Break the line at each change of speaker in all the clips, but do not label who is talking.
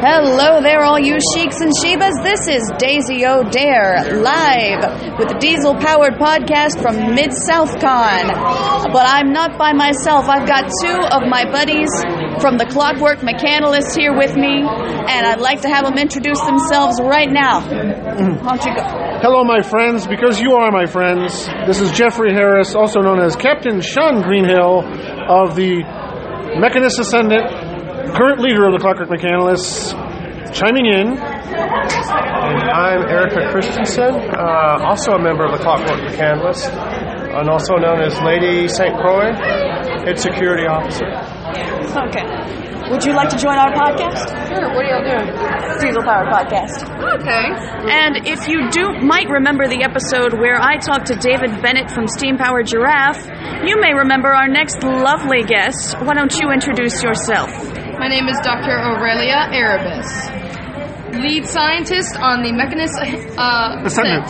Hello there, all you sheiks and shebas. This is Daisy O'Dare, live with the diesel-powered podcast from Mid-South-Con. But I'm not by myself. I've got two of my buddies from the Clockwork Mechanalists here with me, and I'd like to have them introduce themselves right now. Why don't you go?
Hello, my friends, because you are my friends. This is Jeffrey Harris, also known as Captain Sean Greenhill of the Mechanist Ascendant, current leader of the Clockwork Mechanalists, chiming in.
And I'm Erica Christensen, also a member of the Clockwork Mechanalists, and also known as Lady St. Croix, head security officer.
Okay. Would you like to join our podcast?
Sure. What are y'all doing?
Diesel Powered Podcast.
Okay.
And if you might remember the episode where I talked to David Bennett from Steam Powered Giraffe, you may remember our next lovely guest. Why don't you introduce yourself?
My name is Dr. Aurelia Erebus, lead scientist on the Mechanist
Ascendant.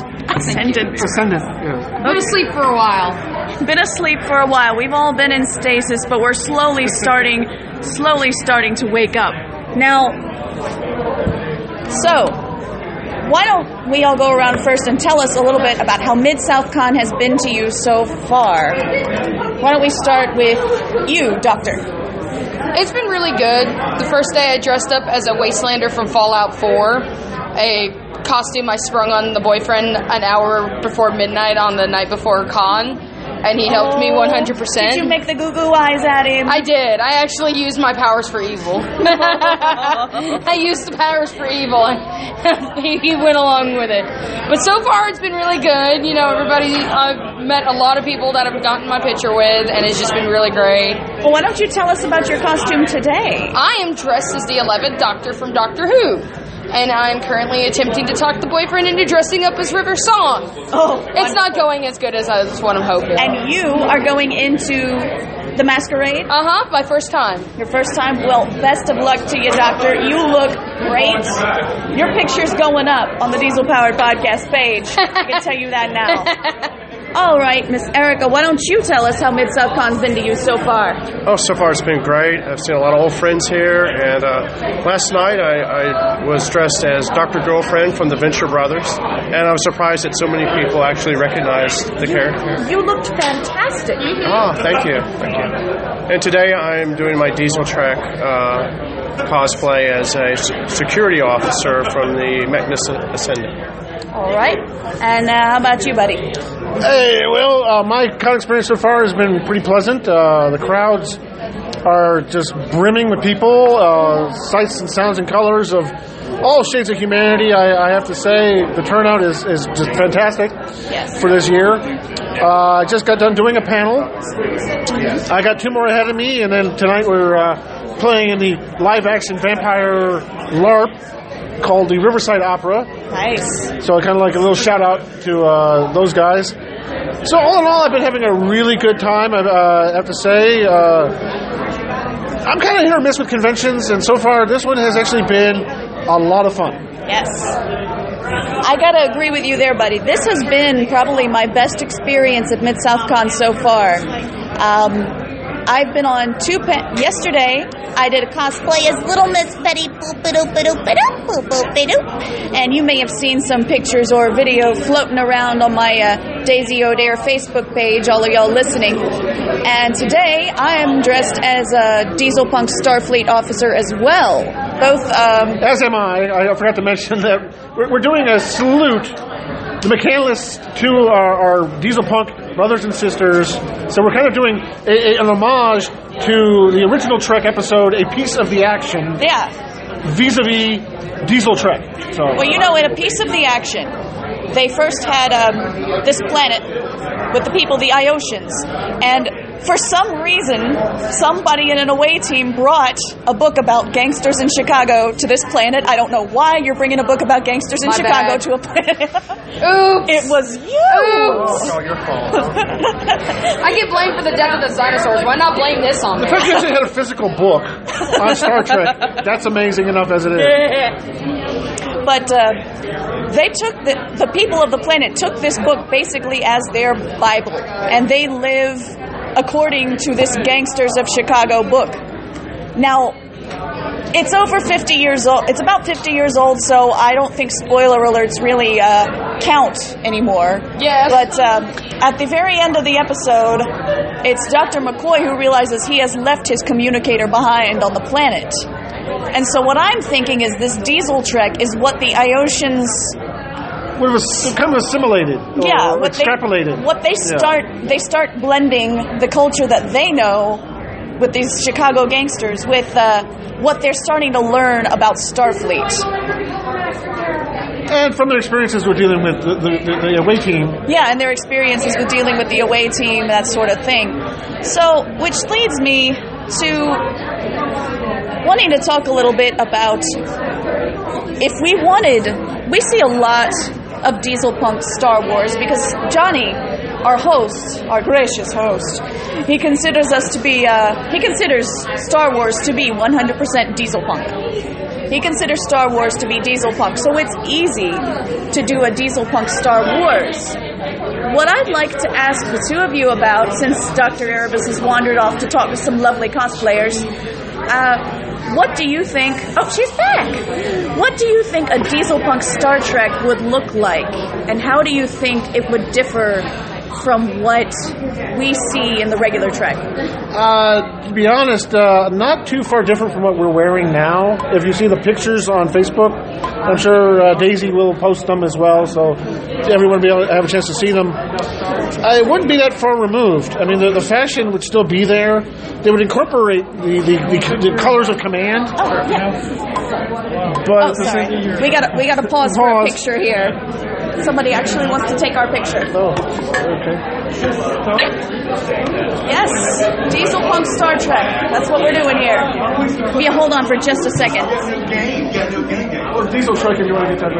Been asleep for a while.
Been asleep for a while. We've all been in stasis, but we're slowly starting to wake up. Now, so, why don't we all go around first and tell us a little bit about how Mid-South-Con has been to you so far? Why don't we start with you, Doctor?
It's been really good. The first day I dressed up as a Wastelander from Fallout 4, a costume I sprung on the boyfriend an hour before midnight on the night before con, and he helped me 100%.
Did you make the goo-goo eyes at him?
I did. I actually used my powers for evil. I used the powers for evil, and he went along with it. But so far, it's been really good. You know, I've met a lot of people that I've gotten my picture with, and it's just been really great.
Well, why don't you tell us about your costume today?
I am dressed as the 11th Doctor from Doctor Who. And I'm currently attempting to talk the boyfriend into dressing up as River Song.
Oh,
it's not going as good as what I'm hoping.
And you are going into the masquerade?
My first time.
Your first time? Well, best of luck to you, Doctor. You look great. Your picture's going up on the Diesel Powered Podcast page. I can tell you that now. All right, Miss Erica, why don't you tell us how Mid-South-Con's been to you so far?
Oh, so far it's been great. I've seen a lot of old friends here, and last night I was dressed as Dr. Girlfriend from the Venture Brothers, and I was surprised that so many people actually recognized the character.
You looked fantastic.
Oh, thank you. And today I'm doing my Diesel Track cosplay as a security officer from the Mechanist Ascendant.
All right. And how about you, buddy?
Hey, well, my con experience so far has been pretty pleasant. The crowds are just brimming with people, sights and sounds and colors of all shades of humanity. I have to say the turnout is just fantastic for this year. I just got done doing a panel. I got two more ahead of me, and then tonight we're playing in the live-action vampire LARP called the Riverside Opera.
Nice.
So I kind of like a little shout-out to those guys. So all in all, I've been having a really good time, I have to say. I'm kind of hit or miss with conventions, and so far this one has actually been a lot of fun.
Yes. I got to agree with you there, buddy. This has been probably my best experience at Mid-South-Con so far. I've been on yesterday, I did a cosplay as Little Miss Betty Boop-a-doop-a-doop-a-doop-a-doop. And you may have seen some pictures or video floating around on my Daisy O'Dare Facebook page, all of y'all listening. And today, I am dressed as a Diesel Punk Starfleet officer as well. Both,
As am I. I forgot to mention that we're doing a salute. The Mechanalists to our Diesel Punk brothers and sisters. So we're kind of doing an homage to the original Trek episode, A Piece of the Action.
Yeah.
Vis-a-vis Diesel Trek. So.
Well, you know, in A Piece of the Action, they first had this planet with the people, the Iosians. And for some reason, somebody in an away team brought a book about gangsters in Chicago to this planet. I don't know why you're bringing a book about gangsters in Chicago to a planet.
Oops.
It was you.
Oops.
Oh, your fault.
I get blamed for the death of the dinosaurs. Why not blame this on me?
The fact you actually had a physical book on Star Trek, that's amazing enough as it is.
But they took the people of the planet took this book basically as their Bible, and they live according to this Gangsters of Chicago book. Now, it's over 50 years old. It's about 50 years old, so I don't think spoiler alerts really count anymore.
Yes.
But at the very end of the episode, it's Dr. McCoy who realizes he has left his communicator behind on the planet. And so what I'm thinking is this diesel trek is what the Iosians...
kind of assimilated, or extrapolated.
They start blending the culture that they know with these Chicago gangsters with what they're starting to learn about Starfleet.
And from their experiences with dealing with the away team.
Yeah, and their experiences with dealing with the away team, that sort of thing. So, which leads me to wanting to talk a little bit about if we see a lot of diesel punk Star Wars because Johnny, our host, our gracious host, he considers Star Wars to be 100% diesel punk. He considers Star Wars to be diesel punk, so it's easy to do a diesel punk Star Wars. What I'd like to ask the two of you about, since Dr. Erebus has wandered off to talk to some lovely cosplayers, what do you think... Oh, she's back! What do you think a diesel punk Star Trek would look like? And how do you think it would differ from what we see in the regular Trek?
To be honest, not too far different from what we're wearing now. If you see the pictures on Facebook, I'm sure Daisy will post them as well, so everyone will be able to have a chance to see them. It wouldn't be that far removed. I mean, the fashion would still be there. They would incorporate the colors of command.
Oh, yeah.
But
sorry. We got to pause for a picture here. Somebody actually wants to take our picture.
Oh, okay.
Yes, Diesel Punk Star Trek. That's what we're doing here. Yeah, hold on for just a second.
Or Diesel Trek if you want to get that.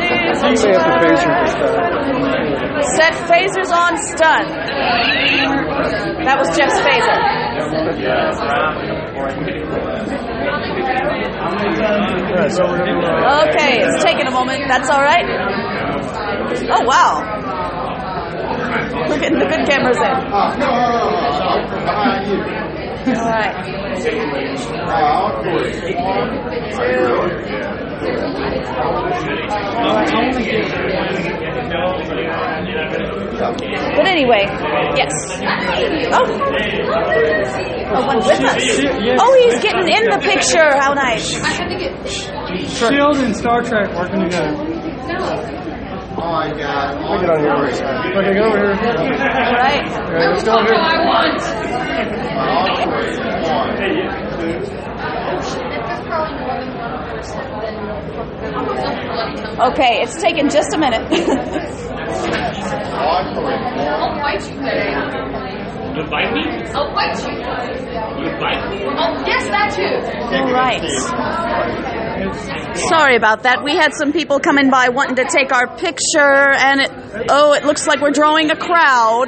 Set phasers on stun. That was Jeff's phaser. Okay, it's taking a moment. That's all right. Oh, wow. We're getting the good cameras in. All right. But anyway, yes. Oh, one with us. Oh, he's getting in the picture. How nice.
Shield and Star Trek working together.
Oh my God. Look at on here. Okay, go over here.
All right.
Let's go over here.
I want.
Okay, it's taken just a minute.
I'll fight you today.
You bite me?
I'll fight you.
You bite me?
Oh, yes, that too.
All right. Sorry about that. We had some people coming by wanting to take our picture, and it looks like we're drawing a crowd.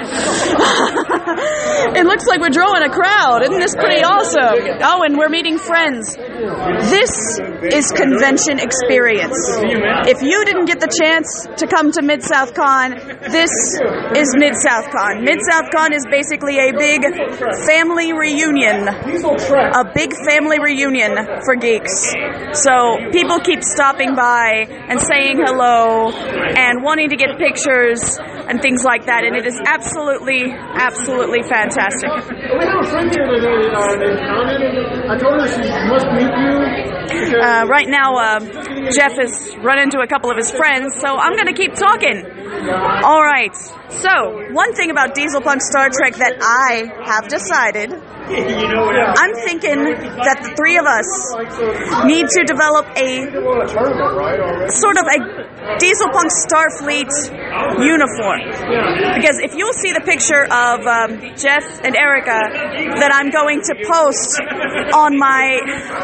It looks like we're drawing a crowd. Isn't this pretty awesome? Oh, and we're meeting friends. This is convention experience. If you didn't get the chance to come to Mid-South Con, this is Mid-South Con. Mid-South Con is basically a big family reunion. A big family reunion for geeks. So people keep stopping by and saying hello and wanting to get pictures and things like that, and it is absolutely, absolutely fantastic.
We have a friend here today named Anna. I told her she must meet you.
Right now, Jeff has run into a couple of his friends, so I'm going to keep talking. All right. So, one thing about Diesel Punk Star Trek that I have decided, I'm thinking that the three of us need to develop a sort of a Diesel Punk Starfleet uniform. Because if you'll see the picture of Jeff and Erica that I'm going to post on my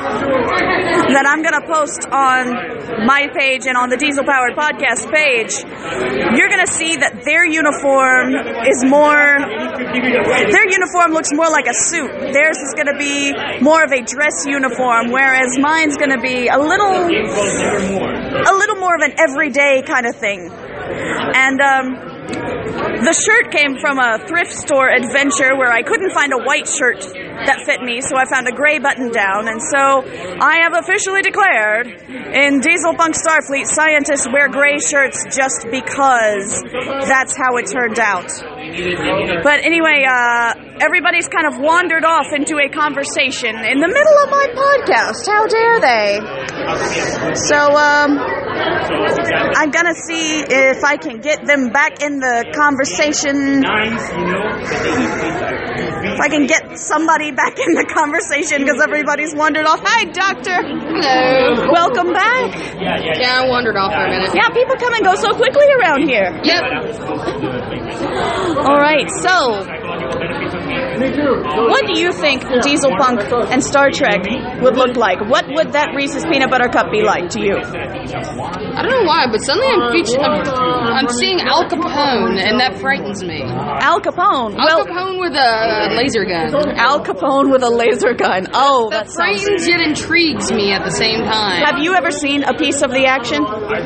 page and on the Diesel Powered Podcast page, you're going to see that their uniform looks more like a suit. Theirs is going to be more of a dress uniform, whereas mine's going to be a little more of an everyday kind of thing. And The shirt came from a thrift store adventure where I couldn't find a white shirt that fit me, so I found a gray button down, and so I have officially declared, in Diesel Punk Starfleet, scientists wear gray shirts just because that's how it turned out. But anyway, everybody's kind of wandered off into a conversation in the middle of my podcast. How dare they? So, I'm gonna see if I can get them back in the conversation. If I can get somebody back in the conversation because everybody's wandered off. Hi, Doctor.
Hello.
Welcome back.
Yeah, I wandered off for a minute.
Yeah, people come and go so quickly around here.
Yep.
All right, so what do you think Diesel Punk and Star Trek would look like? What would that Reese's Peanut Butter Cup be like to you?
I don't know why, but suddenly I'm seeing Al Capone, and that frightens me.
Al Capone.
Al Capone with a laser gun.
Al Capone with a laser gun. Oh,
That
that
frightens yet intrigues me at the same time.
Have you ever seen a piece of the action?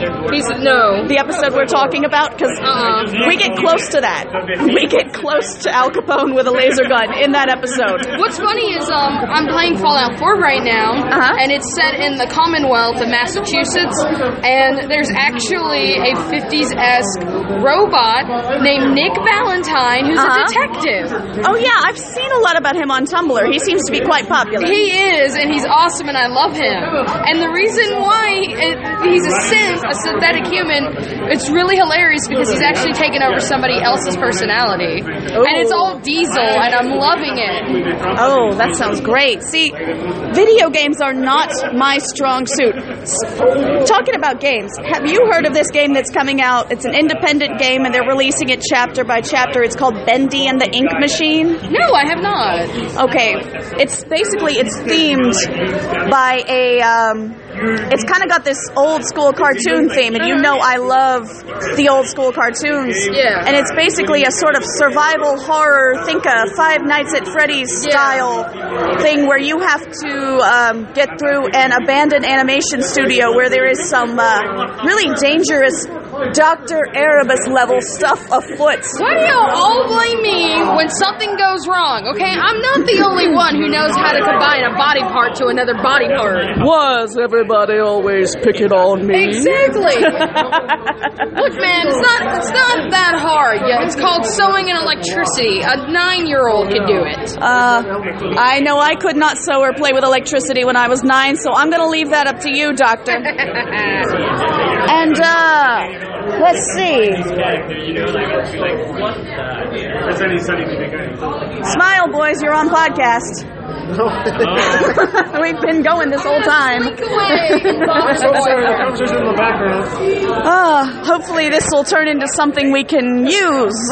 No.
The episode we're talking about? Because we get close to that. We get close to Al Capone with a laser gun in that episode.
What's funny is I'm playing Fallout 4 right now, and it's set in the Commonwealth of Massachusetts, and there's actually a 50s-esque robot named Nick Valentine who's a detective.
Oh yeah, I've seen a lot about him on Tumblr. He seems to be quite popular.
He is, and he's awesome, and I love him. And the reason why he's a synthetic human, it's really hilarious because he's actually taken over somebody else's personality. And it's all diesel, and I'm loving it.
Oh, that sounds great. See, video games are not my strong suit. Talking about games, have you heard of this game that's coming out? It's an independent game, and they're releasing it chapter by chapter. It's called Bendy and the Ink Machine.
No, I have not.
Okay, it's themed by it's kind of got this old school cartoon theme, and you know I love the old school cartoons.
Yeah.
And it's basically a sort of survival horror, think a Five Nights at Freddy's style thing where you have to get through an abandoned animation studio where there is some really dangerous Dr. Erebus level stuff afoot.
Why do y'all all blame me when something goes wrong? Okay, I'm not the only one who knows how to combine a body part to another body part.
Was everybody always picking on me?
Exactly. Look, man, it's not that hard. Yeah, it's called sewing and electricity. A 9-year-old can do it.
I know I could not sew or play with electricity when I was 9, so I'm going to leave that up to you, Doctor. And, let's see. Smile, boys, you're on podcast. We've been going this whole time.
So sorry, the conversation in the background.
Hopefully this will turn into something we can use.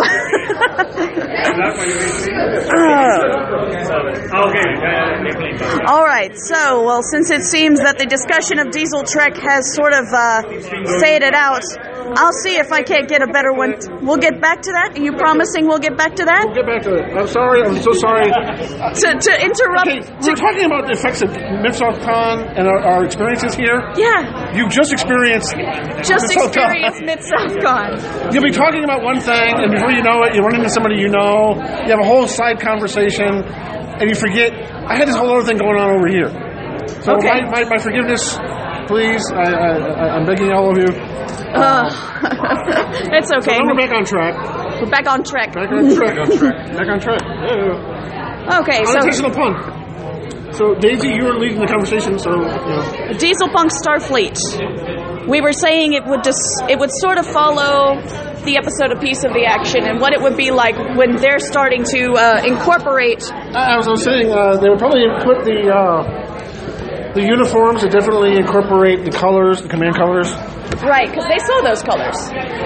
All right, so, well, since it seems that the discussion of Diesel Trek has sort of faded out, I'll see if I can't get a better one. We'll get back to that? Are you promising we'll get back to that?
We'll get back to it. I'm sorry. I'm so sorry.
To interrupt.
Okay, we're talking about the effects of Mid-South-Con and our experiences here.
Yeah.
You just experienced
Mid-South-Con.
You'll be talking about one thing, and before you know it, you run into somebody you know, you have a whole side conversation, and you forget, I had this whole other thing going on over here. So
okay.
my forgiveness, please, I'm begging all of you.
It's okay.
So now we're back on track.
We're back on track.
Back on track.
Okay, so
Unintentional pun. So Daisy, you were leading the conversation, so you know.
Diesel Punk Starfleet. We were saying it would sort of follow the episode A Piece of the Action and what it would be like when they're starting to incorporate.
I was saying they would probably put the uniforms to definitely incorporate the colors, the command colors.
Right, because they saw those colors.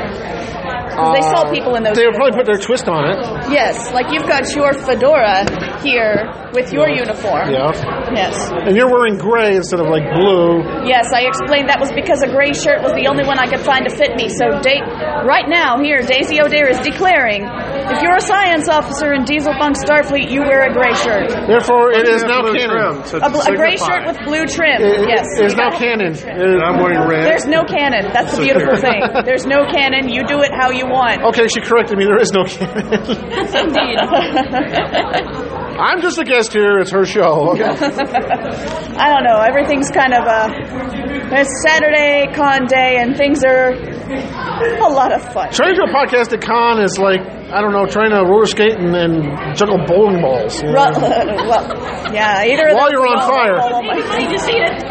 They saw people in those.
They would probably put their twist on it.
Yes, like you've got your fedora here with your uniform.
Yeah.
Yes.
And you're wearing gray instead of like blue.
Yes, I explained that was because a gray shirt was the only one I could find to fit me. So right now, here, Daisy O'Dare is declaring, if you're a science officer in Diesel Funk Starfleet, you wear a gray shirt.
Therefore, it is now canon.
A gray shirt with blue trim. Yes.
It is now canon.
And I'm wearing red.
There's no canon. That's the beautiful thing. There's no canon. You do it how you want.
Okay, she corrected me. There is no canon.
Indeed.
I'm just a guest here. It's her show. Okay.
I don't know. Everything's kind of it's Saturday, con day, and things are a lot of fun.
Trying to do a podcast at con is like, I don't know, trying to roller skate and juggle bowling balls. You know?
Well, yeah, either
while you're on fire.
I just eat it.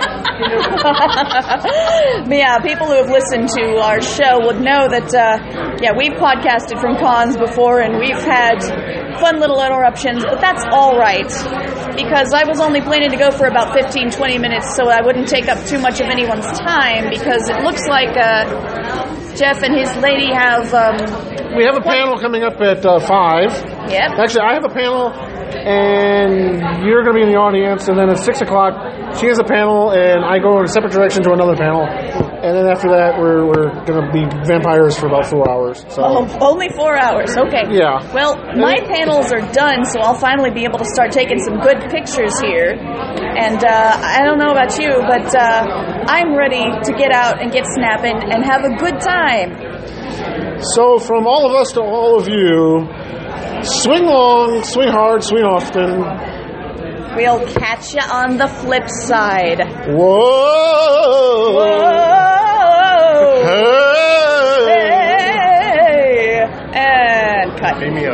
But yeah, people who have listened to our show would know that, we've podcasted from cons before, and we've had fun little interruptions, but that's all right, because I was only planning to go for about 15-20 minutes, so I wouldn't take up too much of anyone's time, because it looks like Jeff and his lady have...
we have a panel coming up at 5.
Yep.
Actually, I have a panel, and you're going to be in the audience, and then at 6 o'clock, she has a panel, and I go in a separate direction to another panel, and then after that, we're going to be vampires for about 4 hours. So.
Only 4 hours, okay.
Yeah.
Well, my panels are done, so I'll finally be able to start taking some good pictures here, and I don't know about you, but I'm ready to get out and get snapping and have a good time.
So from all of us to all of you, swing long, swing hard, swing often.
We'll catch you on the flip side.
Whoa!
Whoa!